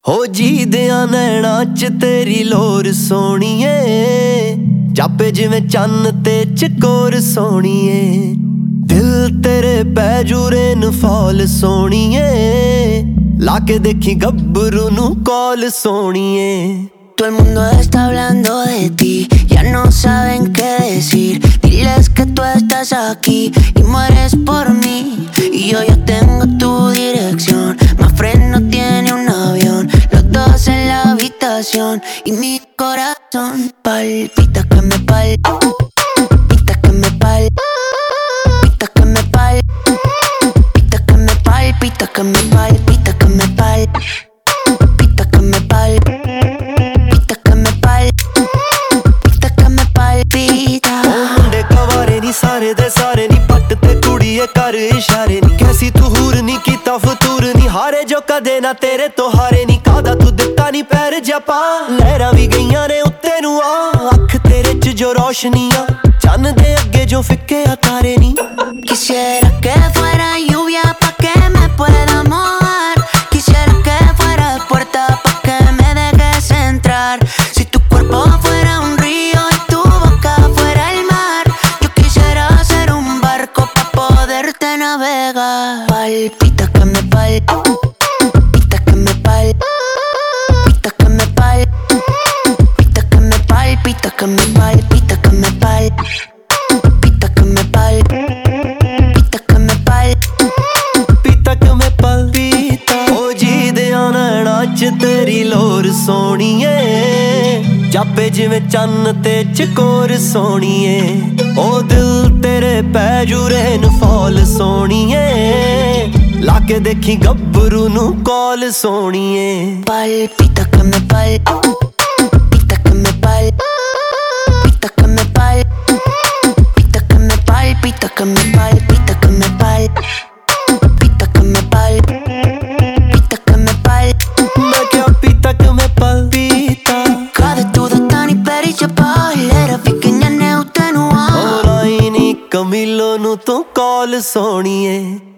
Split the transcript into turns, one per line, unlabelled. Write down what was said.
ਹੋ ਜੀ ਦਿਆਂ ਨੈਣਾਂ ਚ ਤੇਰੀ ਲੋਰ ਸੋਣੀਏ, ਜਾਪੇ ਜਿਵੇਂ ਚੰਨ ਤੇ ਚਕੋਰ ਸੋਣੀਏ। ਦਿਲ ਤੇਰੇ ਪੈ ਜੂਰੇ ਨੂੰ ਫੌਲ ਸੋਣੀਏ, ਲਾ ਕੇ ਦੇਖੀ ਗੱਭਰੂ ਨੂੰ ਕੌਲ ਸੋਣੀਏ।
Todo el mundo está hablando de ti, ya no saben qué decir. Diles que tú estás aquí y mueres por mí. Y yo ya tengo tu dirección, Mafre no tiene un avión. Los dos en la habitación y mi corazón palpita que me palpita que me palpita que me palpita que me palpita que me palpita que me palpita que me palpita.
ਮੁੰਡੇ ਕਵਾਰੇ ਨੀ ਸਾਰੇ ਦੇ ਸਾਰੇ ਨੀ, ਪੱਟ ਤੇ ਕੁੜੀਏ ਕਰ ਇਸ਼ਾਰੇ ਨੀ। ਕੈਸੀ ਤੂੰ ਹੂਰ ਨੀ ਕੀਤਾ ਫਤੂਰ ਨੀ, ਹਾਰੇ ਜੋ ਕਦੇ ਨਾ ਤੇਰੇ ਤੋਂ ਹਾਰੇ ਨੀ। ਕਾਦਾ ਤੂੰ ਦਿੱਤਾ ਨੀ ਪੈਰ ਜਪਾ, ਲਹਿਰਾਂ ਵੀ ਗਈਆਂ ਨੇ ਉੱਤੇ ਨੂੰ ਆ। ਅੱਖ ਤੇਰੇ ਚ ਜੋ ਰੋਸ਼ਨੀ ਆ, ਚੰਨ ਦੇ ਅੱਗੇ ਜੋ ਫਿੱਕੇ ਆ ਤਾਰੇ ਨੀ।
Quisiera que fuera lluvia pa' que me pueda mojar. Quisiera que fuera puerta pa' que me dejes entrar. Si tu cuerpo fuera un río y tu boca fuera el mar, yo quisiera ser un barco pa' poderte navegar. Palpita que me palpita que me palpita que me palpita que me palpita que me palpita que me palpita que me palpita.
ਤੇਰੀ ਲੋਰ ਸੋਣੀਏ, ਜਾਪੇ ਜਿਵੇਂ ਚੰਨ ਤੇ ਚਕੋਰ ਸੋਣੀਏ। ਉਹ ਦਿਲ ਤੇਰੇ ਪੈ ਜੂਰੇ ਨੂੰ ਫੌਲ ਸੋਣੀਏ, ਲਾ ਕੇ ਦੇਖੀ ਗੱਭਰੂ ਨੂੰ ਕੌਲ ਸੋਣੀਏ।
Palpita que me palpita que me palpita que me palpita que me palpita que me palpita que me palpita que me palpita.
Camilo ਨੂੰ ਤੂੰ ਕੌਲ ਸੋਣੀਏ।